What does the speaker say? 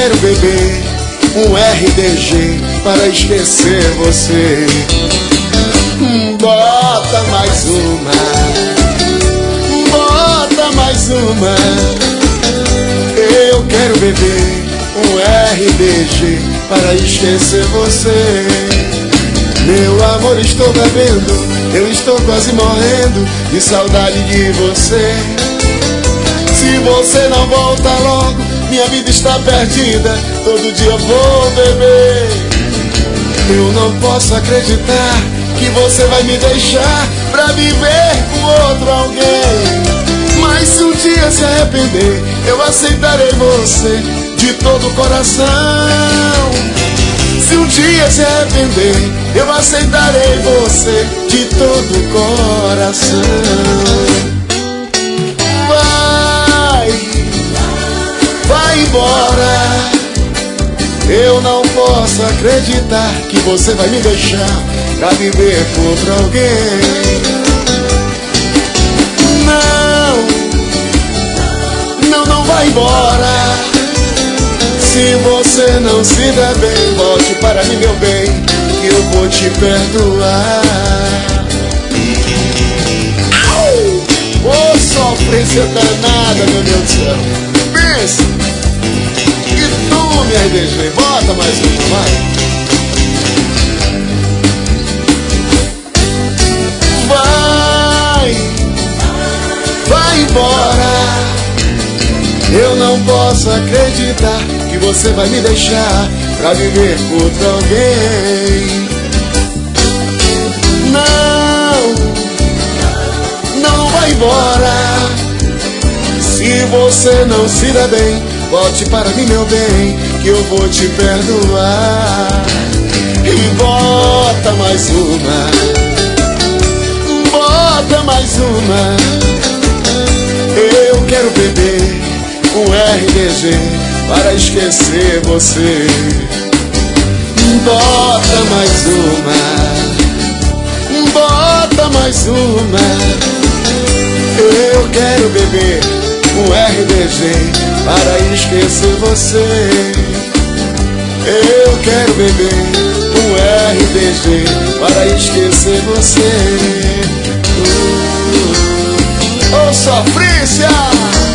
quero beber um RDG para esquecer você. Bota mais uma, bota mais uma. Eu quero beber um RDG para esquecer você. Meu amor, estou bebendo, eu estou quase morrendo de saudade de você. Se você não volta logo, minha vida está perdida, todo dia eu vou beber. Eu não posso acreditar que você vai me deixar pra viver com outro alguém. Mas se um dia se arrepender, eu aceitarei você de todo o coração. Se um dia se arrepender, eu aceitarei você de todo o coração. Vai embora. Eu não posso acreditar que você vai me deixar pra viver com outro alguém. Não vai embora. Se você não se der bem, volte para mim, meu bem, que eu vou te perdoar. Ô, sofrência danada, meu Deus do céu. Pensa. E tu, minha RDG, bota mais uma, vai. Vai embora. Eu não posso acreditar que você vai me deixar pra viver com outro alguém. Não vai embora. Se você não se dá bem, volte para mim, meu bem, que eu vou te perdoar. E bota mais uma, bota mais uma. Eu quero beber um RDG para esquecer você. Bota mais uma, bota mais uma. Eu quero beber um RDG para esquecer você. Eu quero beber um RDG para esquecer você. Ô, sofrência!